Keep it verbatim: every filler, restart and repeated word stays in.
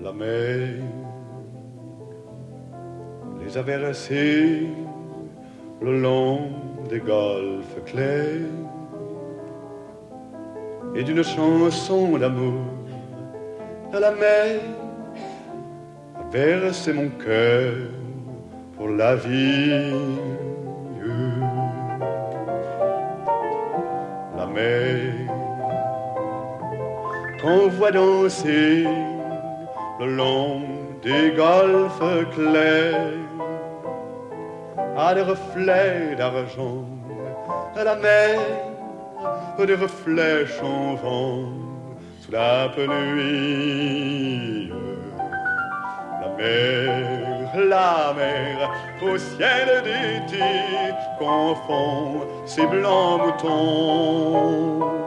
la mer les a versés le long des golfes clairs et d'une chanson d'amour à la mer a versé mon cœur pour la vie. La mer qu'on voit danser le long des golfes clairs a des reflets d'argent. La mer des reflets changeants sous la pluie. La mer, la mer, au ciel d'été confond ses blancs moutons.